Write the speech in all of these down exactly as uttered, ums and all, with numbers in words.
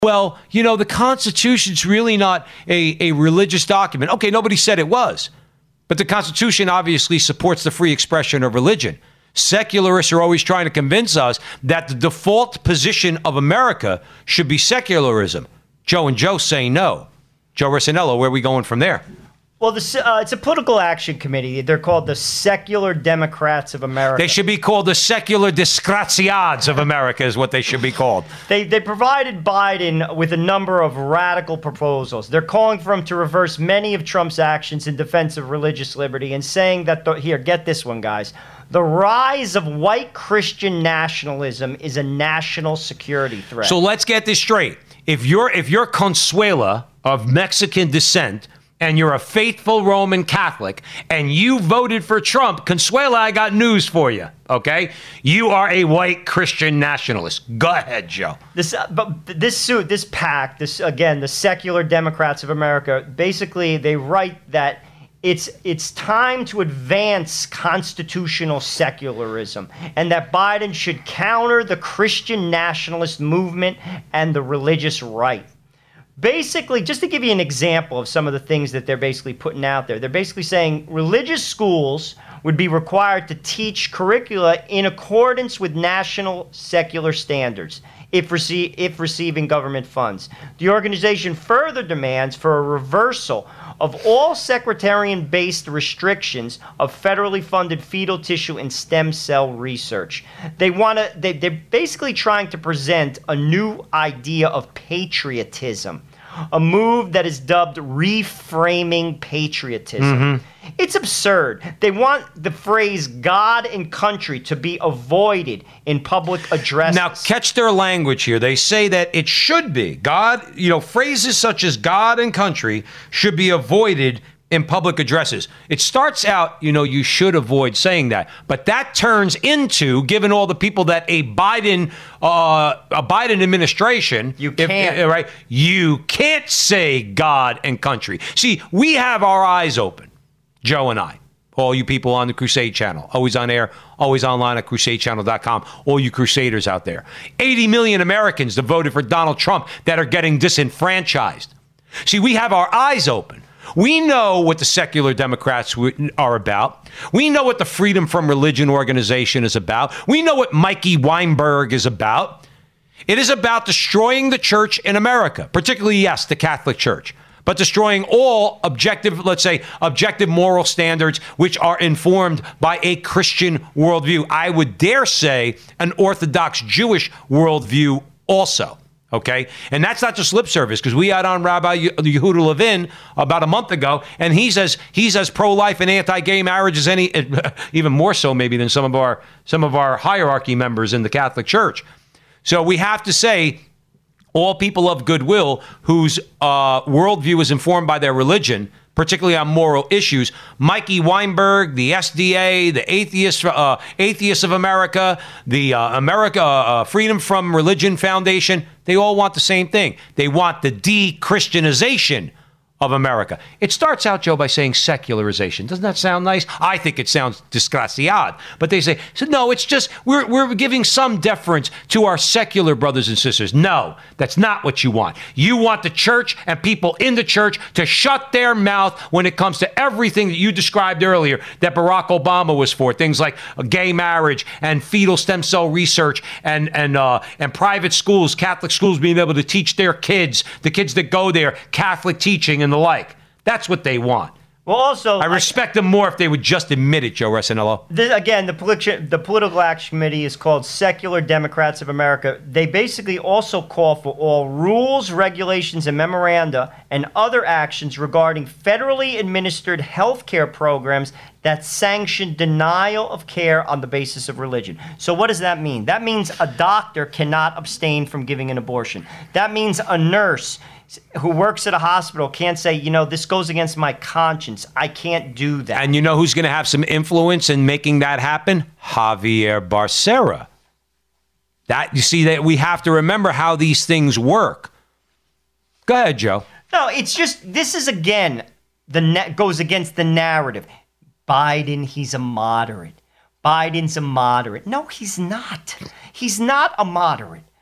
well, you know, the Constitution's really not a, a religious document. Okay, nobody said it was. But the Constitution obviously supports the free expression of religion. Secularists are always trying to convince us that the default position of America should be secularism. Joe and Joe say no. Joe Rossinello, where are we going from there? Well, the, uh, it's a political action committee. They're called the Secular Democrats of America. They should be called the Secular Disgraziads of America is what they should be called. They they provided Biden with a number of radical proposals. They're calling for him to reverse many of Trump's actions in defense of religious liberty and saying that, the, here, get this one, guys. The rise of white Christian nationalism is a national security threat. So let's get this straight. If you're if you're Consuela of Mexican descent, and you're a faithful Roman Catholic, and you voted for Trump, Consuela, I got news for you, okay? You are a white Christian nationalist. Go ahead, Joe. This, uh, but this suit, this pact, this again, the Secular Democrats of America, basically they write that it's it's time to advance constitutional secularism, and that Biden should counter the Christian nationalist movement and the religious right. Basically, just to give you an example of some of the things that they're basically putting out there, they're basically saying religious schools would be required to teach curricula in accordance with national secular standards if, rece- if receiving government funds. The organization further demands for a reversal of all sectarian-based restrictions of federally funded fetal tissue and stem cell research. They want to. They, they're basically trying to present a new idea of patriotism, a move that is dubbed reframing patriotism. Mm-hmm. It's absurd. They want the phrase God and country to be avoided in public addresses. Now, catch their language here. They say that it should be. God, you know, phrases such as God and country should be avoided in public addresses. It starts out, you know, you should avoid saying that. But that turns into, given all the people that a Biden, uh, a Biden administration, you can't, if, right? You can't say God and country. See, we have our eyes open. Joe and I, all you people on the Crusade Channel, always on air, always online at crusade channel dot com, all you Crusaders out there. eighty million Americans that voted for Donald Trump that are getting disenfranchised. See, we have our eyes open. We know what the secular Democrats are about. We know what the Freedom from Religion organization is about. We know what Mikey Weinberg is about. It is about destroying the church in America, particularly, yes, the Catholic Church, but destroying all objective, let's say, objective moral standards which are informed by a Christian worldview. I would dare say an Orthodox Jewish worldview also. Okay, and that's not just lip service, because we had on Rabbi Yehuda Levin about a month ago, and he's as he's as pro-life and anti-gay marriage as any, even more so maybe than some of our some of our hierarchy members in the Catholic Church. So we have to say, all people of goodwill whose uh, worldview is informed by their religion, particularly on moral issues, Mikey Weinberg, the S D A, the Atheists, uh, Atheists of America, the uh, America uh, Freedom from Religion Foundation, they all want the same thing. They want the de-Christianization of America. It starts out, Joe, by saying secularization. Doesn't that sound nice? I think it sounds disgraciad. But they say, so no, it's just, we're we're giving some deference to our secular brothers and sisters. No, that's not what you want. You want the church and people in the church to shut their mouth when it comes to everything that you described earlier that Barack Obama was for. Things like gay marriage and fetal stem cell research and, and, uh, and private schools, Catholic schools being able to teach their kids, the kids that go there, Catholic teaching and the like. That's what they want. Well, also, I respect I, them more if they would just admit it, Joe Rossinello. This, again, the, politi- the Political Action Committee is called Secular Democrats of America. They basically also call for all rules, regulations, and memoranda and other actions regarding federally administered health care programs that sanction denial of care on the basis of religion. So what does that mean? That means a doctor cannot abstain from giving an abortion. That means a nurse who works at a hospital can't say, you know, this goes against my conscience. I can't do that. And you know who's going to have some influence in making that happen? Javier Becerra. That, you see, that we have to remember how these things work. Go ahead, Joe. No, it's just, this is, again, the net goes against the narrative. Biden, he's a moderate. Biden's a moderate. No, he's not. He's not a moderate.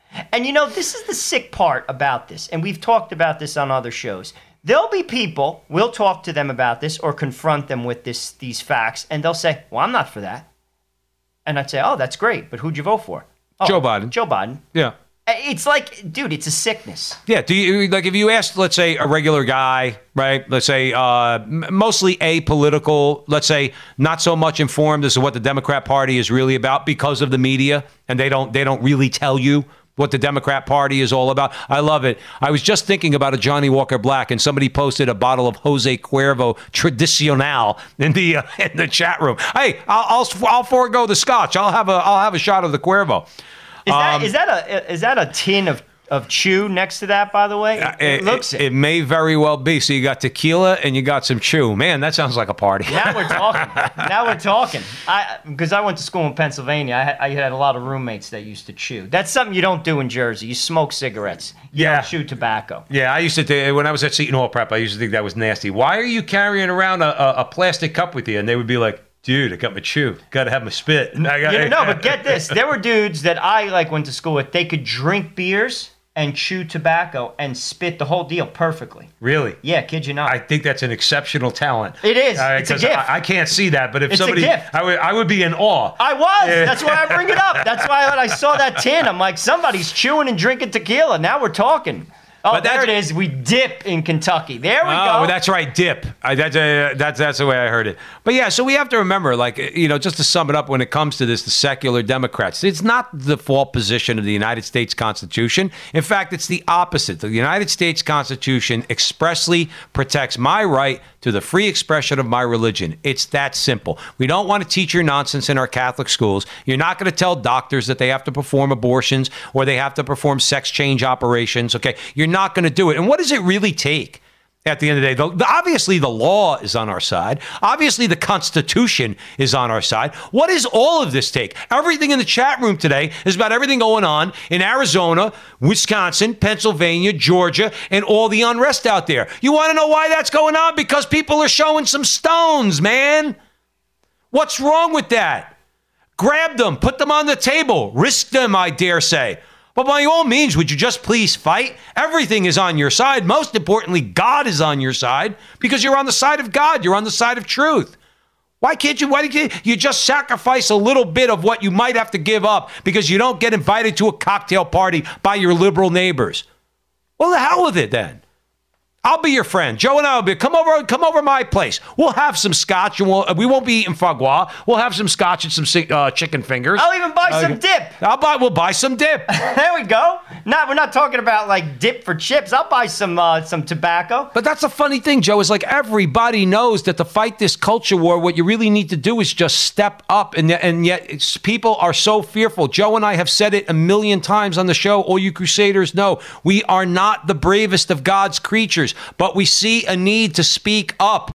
And you know, this is the sick part about this, and we've talked about this on other shows. There'll be people, we'll talk to them about this or confront them with this these facts, and they'll say, well, I'm not for that. And I'd say, oh, that's great, but who'd you vote for? Oh, Joe Biden. Joe Biden. Yeah. It's like, dude, it's a sickness. Yeah. Do you like if you asked, let's say, a regular guy, right? Let's say uh, m- mostly apolitical, let's say not so much informed as to what the Democrat Party is really about because of the media, and they don't they don't really tell you what the Democrat Party is all about. I love it. I was just thinking about a Johnny Walker Black, and somebody posted a bottle of Jose Cuervo Tradicional in the uh, in the chat room. Hey, I'll, I'll I'll forego the scotch. I'll have a I'll have a shot of the Cuervo. Is that Um, is that a is that a tin of, of chew next to that, by the way? It, it It, looks it, it. it may very well be. So you got tequila and you got some chew. Man, that sounds like a party. Now we're talking. Now we're talking. I because I went to school in Pennsylvania. I had, I had a lot of roommates that used to chew. That's something you don't do in Jersey. You smoke cigarettes. You Yeah. don't chew tobacco. Yeah, I used to think, when I was at Seton Hall Prep, I used to think that was nasty. Why are you carrying around a, a, a plastic cup with you? And they would be like, dude, I got my chew. Got to have my spit. I got, You know, but get this. There were dudes that I like went to school with. They could drink beers and chew tobacco and spit the whole deal perfectly. Really? Yeah, kid you not. I think that's an exceptional talent. It is. Uh, It's a 'cause gift. I, I can't see that, but if It's a somebody, gift. I would, I would be in awe. I was. Yeah. That's why I bring it up. That's why when I saw that tin, I'm like, somebody's chewing and drinking tequila. Now we're talking. Oh, But there it that's- is. We dip in Kentucky. There we Oh, go. that's right, dip. I, that's, uh, that's that's the way I heard it. But yeah, so we have to remember, like, you know, just to sum it up when it comes to this, the secular Democrats, it's not the default position of the United States Constitution. In fact, it's the opposite. The United States Constitution expressly protects my right to the free expression of my religion. It's that simple. We don't want to teach your nonsense in our Catholic schools. You're not going to tell doctors that they have to perform abortions or they have to perform sex change operations. Okay, you're not going to do it. And what does it really take? At the end of the day, the, the, obviously the law is on our side. Obviously the Constitution is on our side. What does all of this take? Everything in the chat room today is about everything going on in Arizona, Wisconsin, Pennsylvania, Georgia, and all the unrest out there. You want to know why that's going on? Because people are showing some stones, man. What's wrong with that? Grab them, put them on the table, risk them, I dare say. But by all means, would you just please fight? Everything is on your side. Most importantly, God is on your side because you're on the side of God. You're on the side of truth. Why can't you? Why can't you just sacrifice a little bit of what you might have to give up because you don't get invited to a cocktail party by your liberal neighbors? Well, the hell with it then. I'll be your friend. Joe and I will be. Come over. Come over my place. We'll have some scotch, and we'll, we won't be eating foie gras. We'll have some scotch and some uh, chicken fingers. I'll even buy Uh, some dip. I'll buy. We'll buy some dip. There we go. Not, we're not talking about like dip for chips. I'll buy some uh, some tobacco. But that's the funny thing, Joe, is like everybody knows that to fight this culture war, what you really need to do is just step up. And, and yet it's, people are so fearful. Joe and I have said it a million times on the show. All you Crusaders know, we are not the bravest of God's creatures, but we see a need to speak up.